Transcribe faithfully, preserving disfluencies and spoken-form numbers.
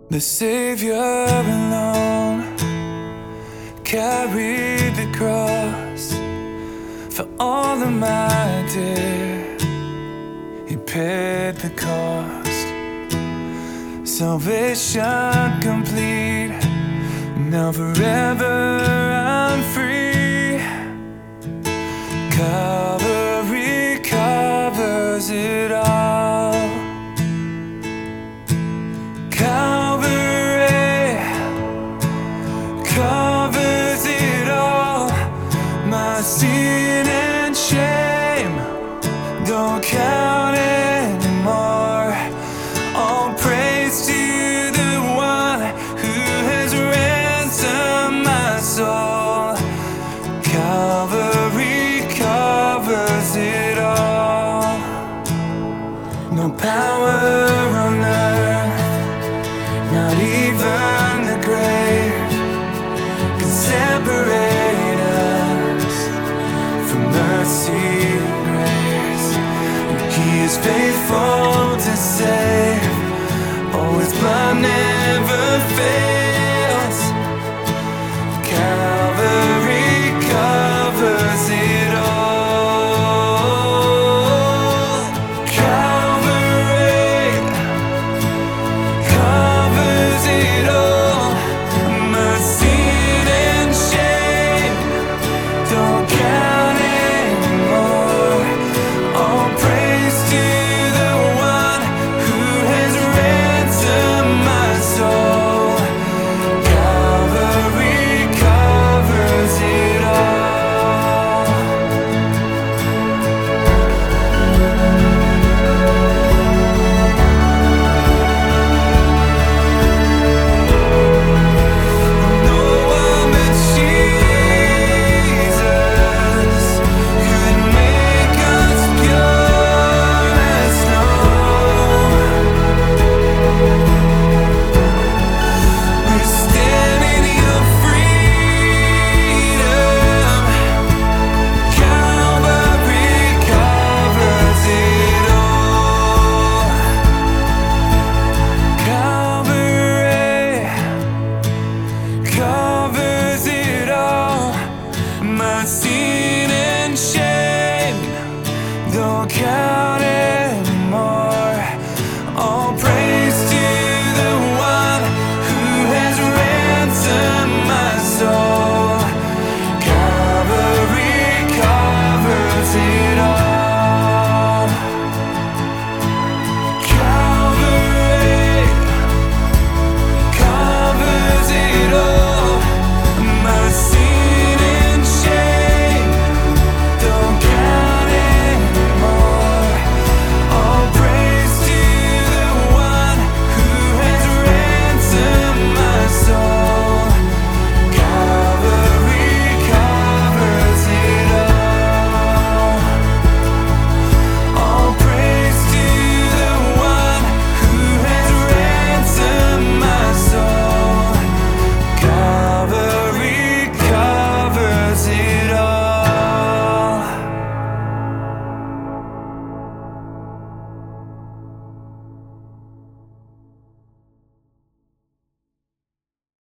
The Savior alone carried the cross for all of my dear. He paid the cost. Salvation complete. Now forever I'm free. Calvary covers it all. Calvary covers it all. My sin and shame don't count anymore. All praise to the one who has ransomed my soul. Calvary covers it all. No power on earth, not even the grave, can separate us from mercy and grace. He is faithful to save, always blind, never fail.